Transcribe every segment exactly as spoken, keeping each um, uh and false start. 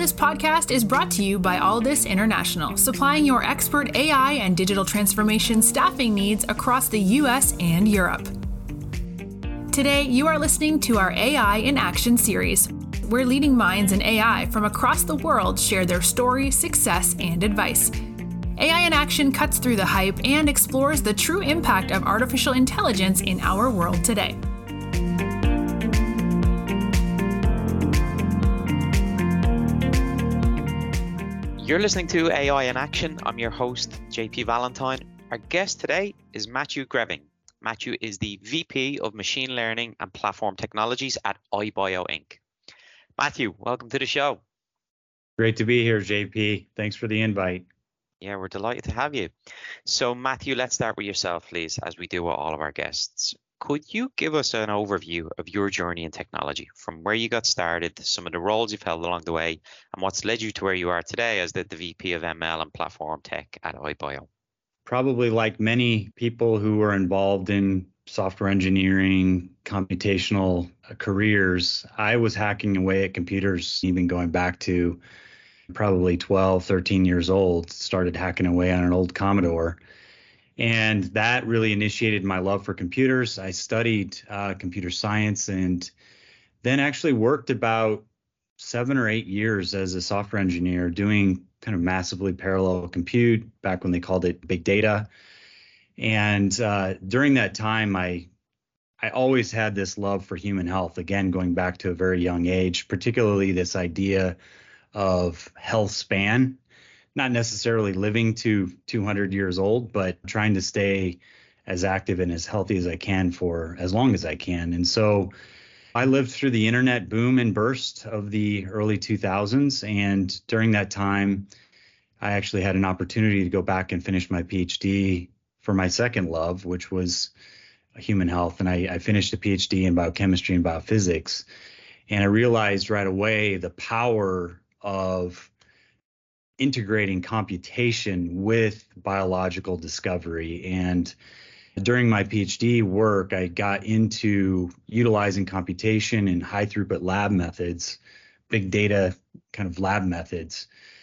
This podcast is brought to you by Aldis International, supplying your expert A I and digital transformation staffing needs across the U S and Europe. Today, you are listening to our A I in Action series, where leading minds in A I from across the world share their story, success, and advice. A I in Action cuts through the hype and explores the true impact of artificial intelligence in our world today. You're listening to A I in Action. I'm your host, J P Valentine. Our guest today is Matthew Greving. Matthew is the V P of Machine Learning and Platform Technologies at iBio Incorporated. Matthew, welcome to the show. Great to be here, J P. Thanks for the invite. Yeah, we're delighted to have you. So, Matthew, let's start with yourself, please, as we do with all of our guests. Could you give us an overview of your journey in technology, from where you got started, some of the roles you've held along the way, and what's led you to where you are today as the, the V P of M L and Platform Tech at iBio? Probably like many people who were involved in software engineering, computational careers, I was hacking away at computers, even going back to probably twelve, thirteen years old, started hacking away on an old Commodore. And that really initiated my love for computers. I studied uh, computer science and then actually worked about seven or eight years as a software engineer doing kind of massively parallel compute back when they called it big data. And uh, during that time, I I always had this love for human health, again, going back to a very young age, particularly this idea of health span. Not necessarily living to two hundred years old, but trying to stay as active and as healthy as I can for as long as I can. And so I lived through the internet boom and burst of the early two thousands. And during that time, I actually had an opportunity to go back and finish my PhD for my second love, which was human health. And I, I finished a PhD in biochemistry and biophysics. And I realized right away the power of integrating computation with biological discovery. And during my PhD work, I got into utilizing computation and high throughput lab methods, big data kind of lab methods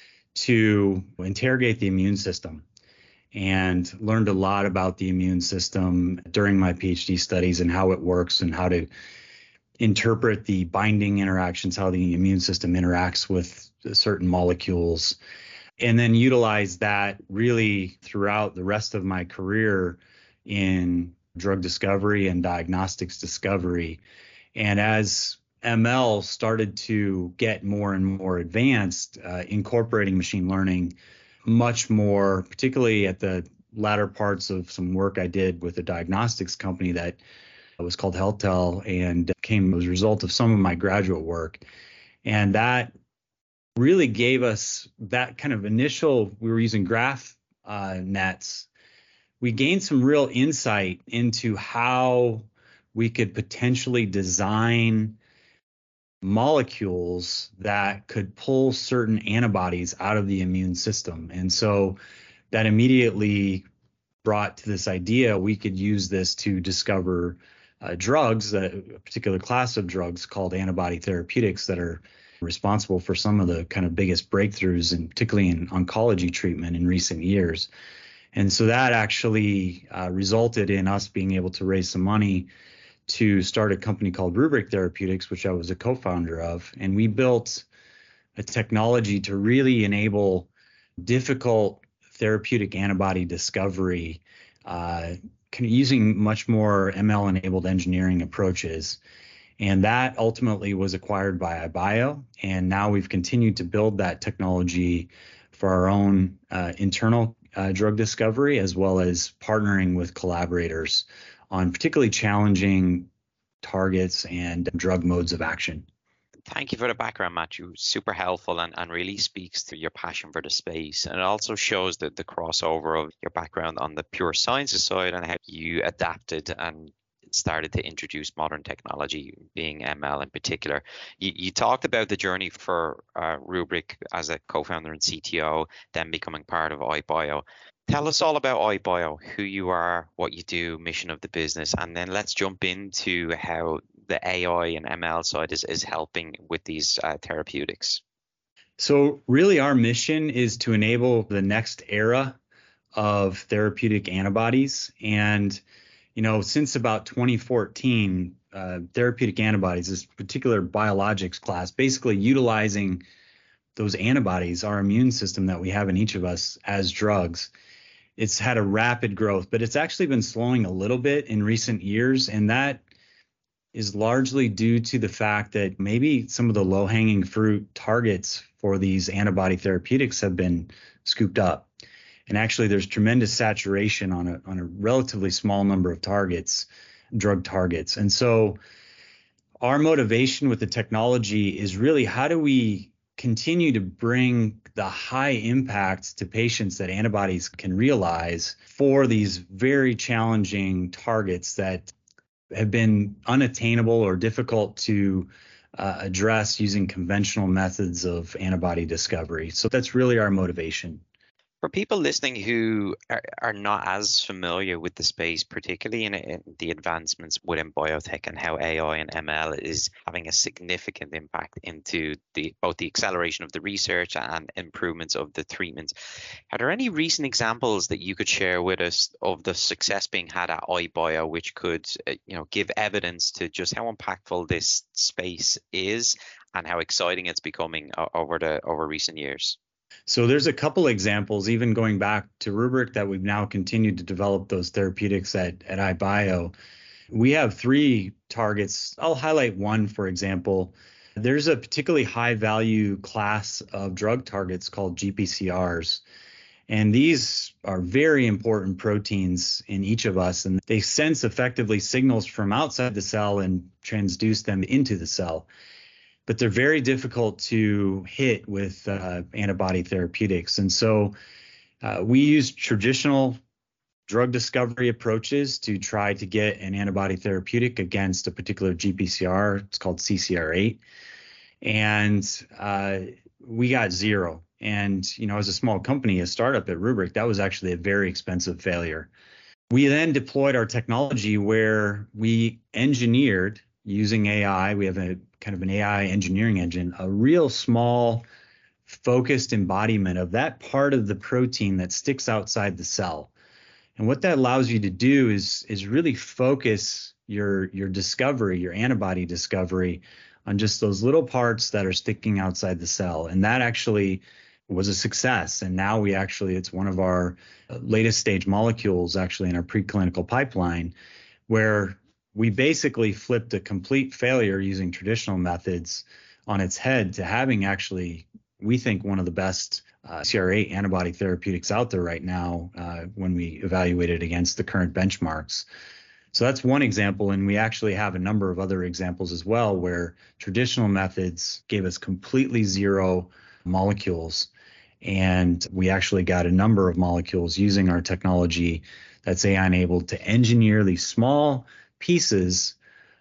to interrogate the immune system, and learned a lot about the immune system during my PhD studies and how it works and how to interpret the binding interactions, how the immune system interacts with certain molecules, and then utilize that really throughout the rest of my career in drug discovery and diagnostics discovery. And as M L started to get more and more advanced, uh, incorporating machine learning much more, particularly at the latter parts of some work I did with a diagnostics company that was called HealthTel and came as a result of some of my graduate work. And that really gave us that kind of initial, we were using graph uh, nets. We gained some real insight into how we could potentially design molecules that could pull certain antibodies out of the immune system. And so that immediately brought to this idea we could use this to discover uh, drugs, a particular class of drugs called antibody therapeutics that are responsible for some of the kind of biggest breakthroughs, and particularly in oncology treatment in recent years. And so that actually uh, resulted in us being able to raise some money to start a company called Rubric Therapeutics, which I was a co-founder of. And we built a technology to really enable difficult therapeutic antibody discovery, uh, kind of using much more M L-enabled engineering approaches. And that ultimately was acquired by iBio. And now we've continued to build that technology for our own uh, internal uh, drug discovery, as well as partnering with collaborators on particularly challenging targets and drug modes of action. Thank you for the background, Matthew. Super helpful and, and really speaks to your passion for the space. And it also shows that the crossover of your background on the pure sciences side and how you adapted and started to introduce modern technology, being M L in particular. You, you talked about the journey for uh, Rubric as a co-founder and C T O, then becoming part of iBio. Tell us all about iBio, who you are, what you do, mission of the business, and then let's jump into how the A I and M L side is, is helping with these uh, therapeutics. So really our mission is to enable the next era of therapeutic antibodies. And, you know, since about twenty fourteen, uh, therapeutic antibodies, this particular biologics class, basically utilizing those antibodies, our immune system that we have in each of us as drugs, it's had a rapid growth, but it's actually been slowing a little bit in recent years. And that is largely due to the fact that maybe some of the low-hanging fruit targets for these antibody therapeutics have been scooped up. And actually, there's tremendous saturation on a, on a relatively small number of targets, drug targets. And so our motivation with the technology is really how do we continue to bring the high impact to patients that antibodies can realize for these very challenging targets that have been unattainable or difficult to uh, address using conventional methods of antibody discovery. So that's really our motivation. For people listening who are, are not as familiar with the space, particularly in, in the advancements within biotech and how A I and M L is having a significant impact into the both the acceleration of the research and improvements of the treatments, are there any recent examples that you could share with us of the success being had at iBio, which could uh, you know give evidence to just how impactful this space is and how exciting it's becoming uh, over the over recent years? So there's a couple examples, even going back to Rubric, that we've now continued to develop those therapeutics at, at iBio. We have three targets. I'll highlight one, for example. There's a particularly high value class of drug targets called G P C Rs. And these are very important proteins in each of us, and they sense effectively signals from outside the cell and transduce them into the cell. But they're very difficult to hit with uh, antibody therapeutics. And so uh, we use traditional drug discovery approaches to try to get an antibody therapeutic against a particular G P C R. It's called C C R eight. And uh, we got zero. And, you know, as a small company, a startup at Rubric, that was actually a very expensive failure. We then deployed our technology where we engineered using A I. We have a kind of an A I engineering engine, a real small focused embodiment of that part of the protein that sticks outside the cell. And what that allows you to do is, is really focus your, your discovery, your antibody discovery on just those little parts that are sticking outside the cell. And that actually was a success. And now we actually, it's one of our latest stage molecules actually in our preclinical pipeline, where we basically flipped a complete failure using traditional methods on its head to having actually, we think, one of the best uh, C C R eight antibody therapeutics out there right now uh, when we evaluate it against the current benchmarks. So that's one example, and we actually have a number of other examples as well where traditional methods gave us completely zero molecules, and we actually got a number of molecules using our technology that's A I-enabled to engineer these small pieces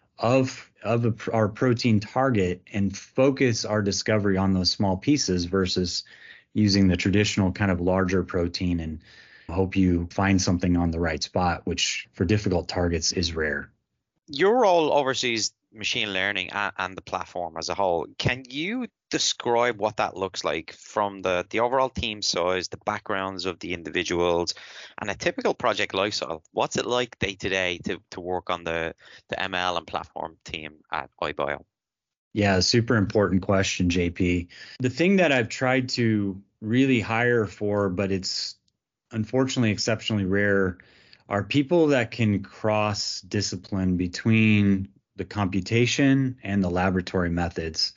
of of a, our protein target and focus our discovery on those small pieces versus using the traditional kind of larger protein and hope you find something on the right spot, which for difficult targets is rare. Your role oversees machine learning and, and the platform as a whole. Can you describe what that looks like from the, the overall team size, the backgrounds of the individuals, and a typical project lifestyle? What's it like day to day to to work on the, the M L and platform team at iBio? Yeah, super important question, J P. The thing that I've tried to really hire for, but it's unfortunately exceptionally rare, are people that can cross discipline between the computation and the laboratory methods.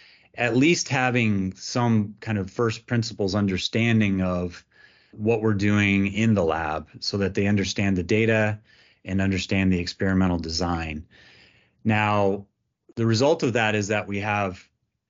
At least having some kind of first principles understanding of what we're doing in the lab so that they understand the data and understand the experimental design. Now, the result of that is that we have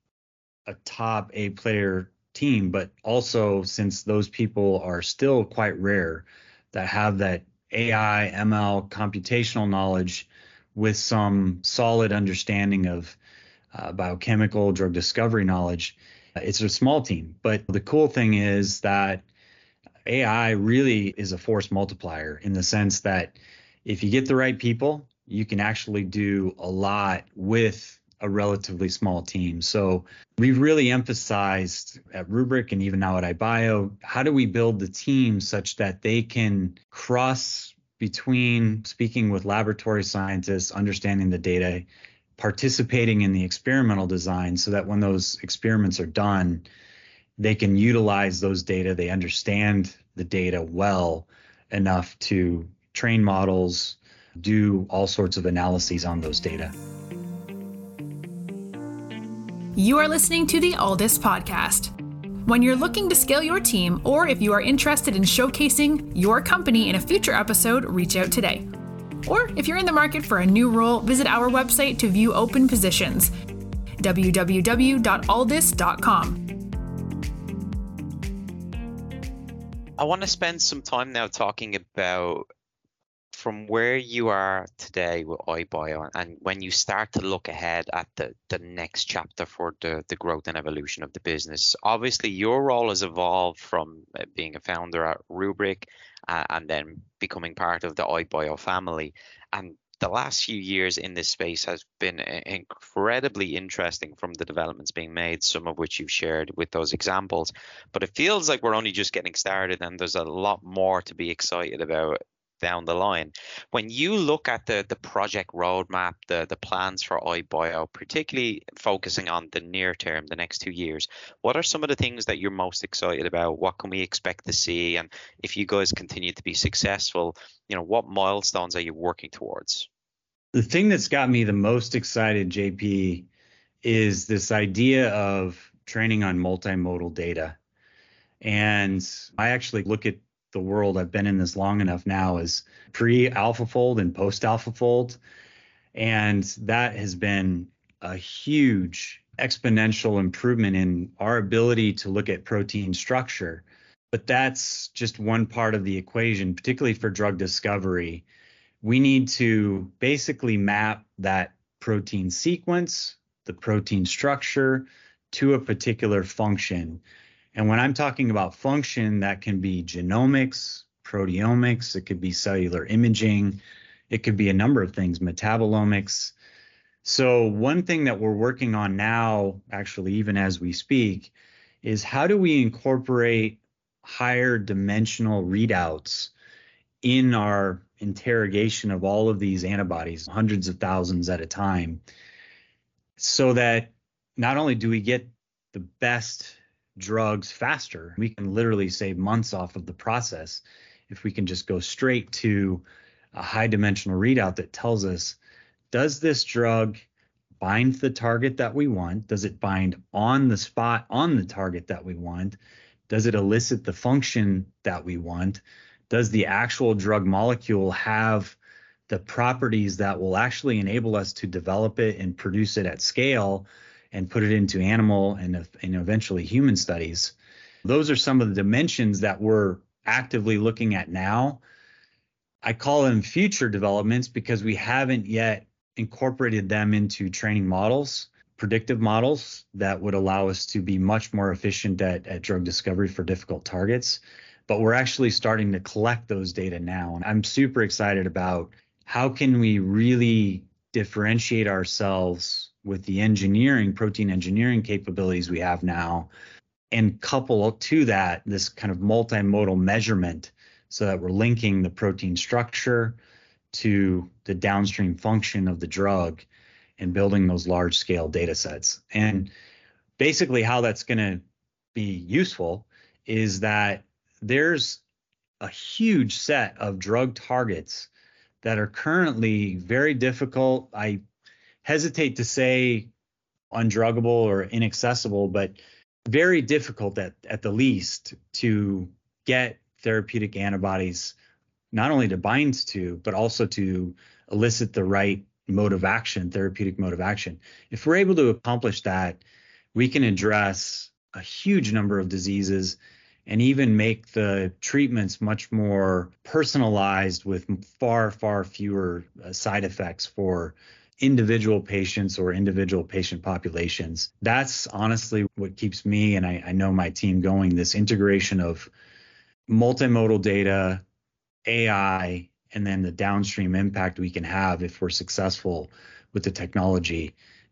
a top A player team, but also, since those people are still quite rare, that have that A I, M L, computational knowledge with some solid understanding of uh, biochemical drug discovery knowledge. It's a small team, but the cool thing is that A I really is a force multiplier in the sense that if you get the right people, you can actually do a lot with a relatively small team. So we've really emphasized at Rubrik and even now at iBio, how do we build the team such that they can cross between speaking with laboratory scientists, understanding the data, participating in the experimental design so that when those experiments are done, they can utilize those data. They understand the data well enough to train models, do all sorts of analyses on those data. You are listening to the Aldis Podcast. When you're looking to scale your team, or if you are interested in showcasing your company in a future episode, reach out today. Or if you're in the market for a new role, visit our website to view open positions, w w w dot aldis dot com. I want to spend some time now talking about from where you are today with iBio and when you start to look ahead at the, the next chapter for the, the growth and evolution of the business. Obviously, your role has evolved from being a founder at Rubrik uh, and then becoming part of the iBio family. And the last few years in this space has been incredibly interesting from the developments being made, some of which you've shared with those examples. But it feels like we're only just getting started and there's a lot more to be excited about down the line. When you look at the the project roadmap, the the plans for iBio, particularly focusing on the near term, the next two years, what are some of the things that you're most excited about? What can we expect to see? And if you guys continue to be successful, you know, what milestones are you working towards? The thing that's got me the most excited, J P, is this idea of training on multimodal data. And I actually look at the world, I've been in this long enough now, as pre-AlphaFold and post-AlphaFold. And that has been a huge exponential improvement in our ability to look at protein structure. But that's just one part of the equation, particularly for drug discovery. We need to basically map that protein sequence, the protein structure, to a particular function. And when I'm talking about function, that can be genomics, proteomics, it could be cellular imaging, it could be a number of things, metabolomics. So one thing that we're working on now, actually, even as we speak, is how do we incorporate higher dimensional readouts in our interrogation of all of these antibodies, hundreds of thousands at a time, so that not only do we get the best drugs faster, we can literally save months off of the process if we can just go straight to a high dimensional readout that tells us, does this drug bind the target that we want? Does it bind on the spot on the target that we want? Does it elicit the function that we want? Does the actual drug molecule have the properties that will actually enable us to develop it and produce it at scale and put it into animal and, and eventually human studies? Those are some of the dimensions that we're actively looking at now. I call them future developments because we haven't yet incorporated them into training models, predictive models that would allow us to be much more efficient at, at drug discovery for difficult targets. But we're actually starting to collect those data now. And I'm super excited about how can we really differentiate ourselves with the engineering, protein engineering capabilities we have now, and couple to that this kind of multimodal measurement so that we're linking the protein structure to the downstream function of the drug and building those large scale data sets. And basically how that's going to be useful is that there's a huge set of drug targets that are currently very difficult. I hesitate to say undruggable or inaccessible, but very difficult at, at the least to get therapeutic antibodies, not only to bind to, but also to elicit the right mode of action, therapeutic mode of action. If we're able to accomplish that, we can address a huge number of diseases and even make the treatments much more personalized with far, far fewer uh, side effects for individual patients or individual patient populations. That's honestly what keeps me, and I, I know my team, going, this integration of multimodal data, A I, and then the downstream impact we can have if we're successful with the technology.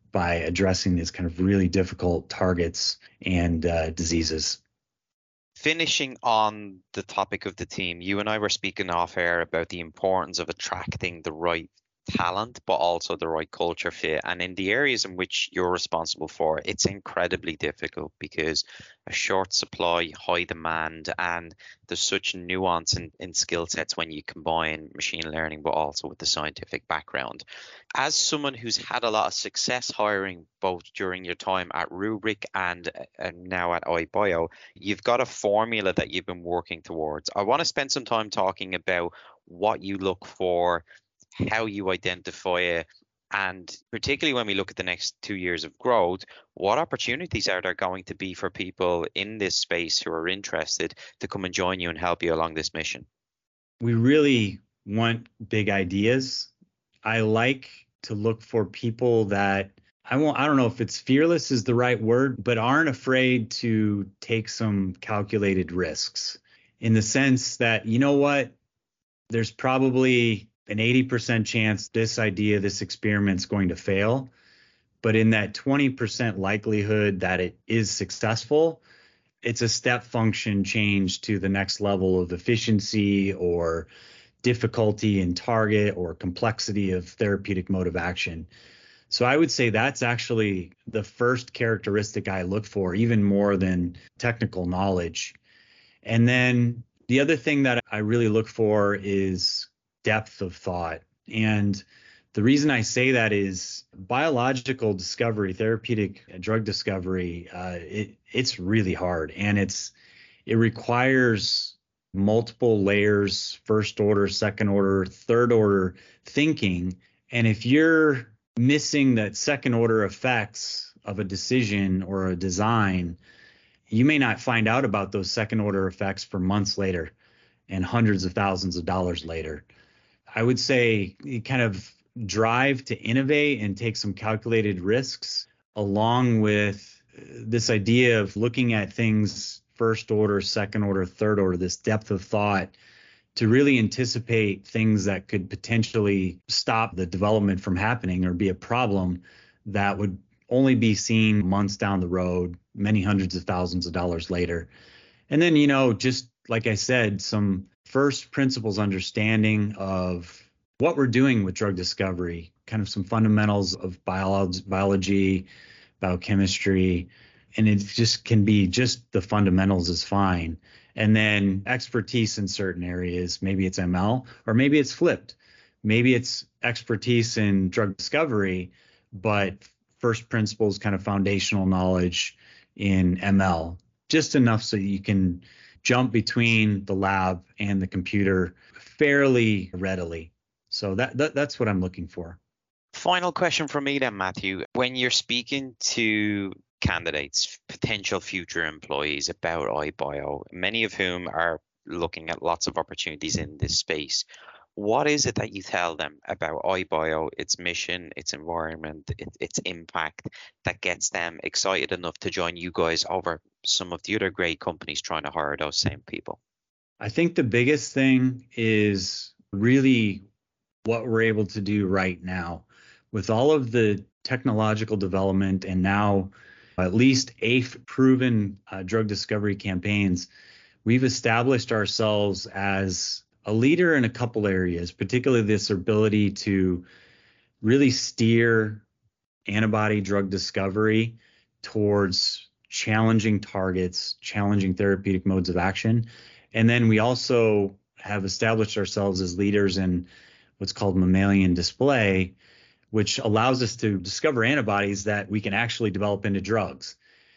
by addressing these kind of really difficult targets and uh, diseases. Finishing on the topic of the team, you and I were speaking off air about the importance of attracting the right talent, but also the right culture fit. And in the areas in which you're responsible for, it's incredibly difficult because a short supply, high demand, and there's such nuance in, in skill sets when you combine machine learning, but also with the scientific background. As someone who's had a lot of success hiring both during your time at Rubrik and, and now at iBio, you've got a formula that you've been working towards. I want to spend some time talking about what you look for, how you identify it, and particularly when we look at the next two years of growth, what opportunities are there going to be for people in this space who are interested to come and join you and help you along this mission? We really want big ideas. I like to look for people that I won't, I don't know if it's fearless is the right word, but aren't afraid to take some calculated risks in the sense that, you know what, there's probably an eighty percent chance this idea, this experiment's going to fail. But in that twenty percent likelihood that it is successful, it's a step function change to the next level of efficiency or difficulty in target or complexity of therapeutic mode of action. So I would say that's actually the first characteristic I look for, even more than technical knowledge. And then the other thing that I really look for is depth of thought. And the reason I say that is biological discovery, therapeutic drug discovery, uh, it, it's really hard. And it's it requires multiple layers, first order, second order, third order thinking. And if you're missing that second order effects of a decision or a design, you may not find out about those second order effects for months later and hundreds of thousands of dollars later. I would say kind of drive to innovate and take some calculated risks, along with this idea of looking at things first order, second order, third order, this depth of thought to really anticipate things that could potentially stop the development from happening or be a problem that would only be seen months down the road, many hundreds of thousands of dollars later. And then, you know, just like I said, some first principles understanding of what we're doing with drug discovery, kind of some fundamentals of biology, biology, biochemistry, and it just can be just the fundamentals is fine. And then expertise in certain areas, maybe it's M L, or maybe it's flipped. Maybe it's expertise in drug discovery, but first principles, kind of foundational knowledge in M L, just enough so you can jump between the lab and the computer fairly readily. So that, that that's what I'm looking for. Final question for me then, Matthew. When you're speaking to candidates, potential future employees about iBio, many of whom are looking at lots of opportunities in this space, what is it that you tell them about iBio, its mission, its environment, it, its impact that gets them excited enough to join you guys over some of the other great companies trying to hire those same people? I think the biggest thing is really what we're able to do right now with all of the technological development and now at least eight proven uh, drug discovery campaigns. We've established ourselves as a leader in a couple areas, particularly this ability to really steer antibody drug discovery towards challenging targets, challenging therapeutic modes of action. And then we also have established ourselves as leaders in what's called mammalian display, which allows us to discover antibodies that we can actually develop into drugs.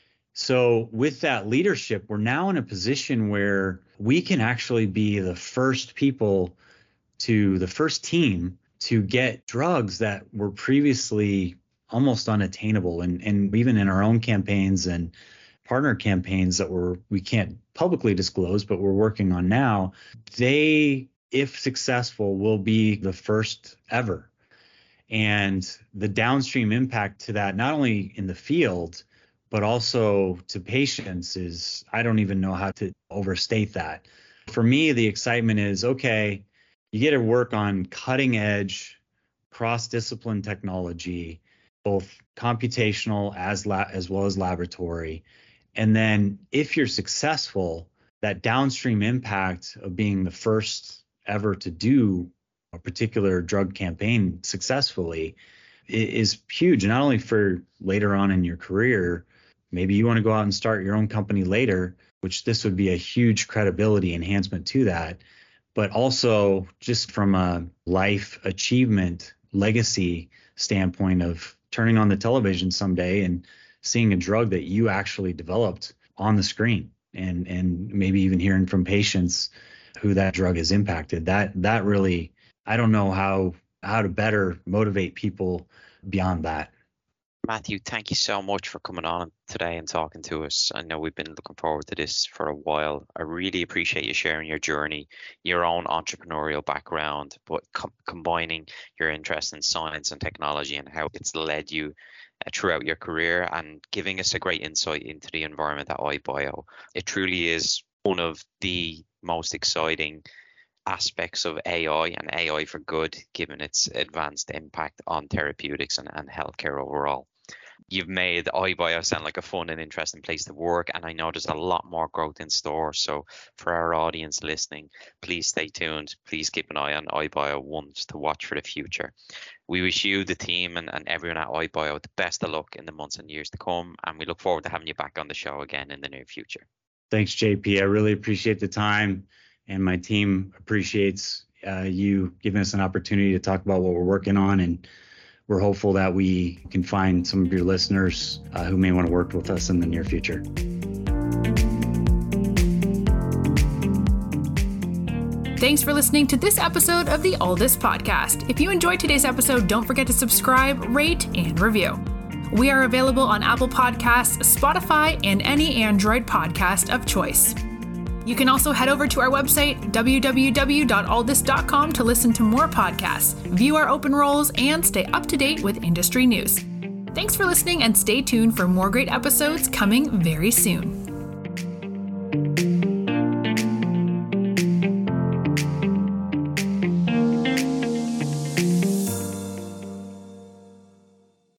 So with that leadership, we're now in a position where we can actually be the first people to the first team to get drugs that were previously almost unattainable. And, and even in our own campaigns and partner campaigns that we're, we can't publicly disclose, but we're working on now, they, if successful, will be the first ever. And the downstream impact to that, not only in the field, but also to patients, is I don't even know how to overstate that. For me, the excitement is, okay, you get to work on cutting edge, cross-discipline technology both computational as la- as well as laboratory. And then if you're successful, that downstream impact of being the first ever to do a particular drug campaign successfully is huge, not only for later on in your career. Maybe you want to go out and start your own company later, which this would be a huge credibility enhancement to that, but also just from a life achievement legacy standpoint of turning on the television someday and seeing a drug that you actually developed on the screen, and and maybe even hearing from patients who that drug has impacted. That that really, I don't know how how to better motivate people beyond that. Matthew, thank you so much for coming on today and talking to us. I know we've been looking forward to this for a while. I really appreciate you sharing your journey, your own entrepreneurial background, but com- combining your interest in science and technology and how it's led you uh, throughout your career, and giving us a great insight into the environment at iBio. It truly is one of the most exciting aspects of A I, and A I for good, given its advanced impact on therapeutics and, and healthcare overall. You've made iBio sound like a fun and interesting place to work, and I know there's a lot more growth in store. So for our audience listening, please stay tuned. Please keep an eye on iBio Ones to watch for the future. We wish you, the team, and, and everyone at iBio the best of luck in the months and years to come, and we look forward to having you back on the show again in the near future. Thanks, J P. I really appreciate the time, and my team appreciates uh, you giving us an opportunity to talk about what we're working on, and we're hopeful that we can find some of your listeners uh, who may want to work with us in the near future. Thanks for listening to this episode of the Aldis Podcast. If you enjoyed today's episode, don't forget to subscribe, rate, and review. We are available on Apple Podcasts, Spotify, and any Android podcast of choice. You can also head over to our website, w w w dot aldis dot com, to listen to more podcasts, view our open roles, and stay up to date with industry news. Thanks for listening, and stay tuned for more great episodes coming very soon.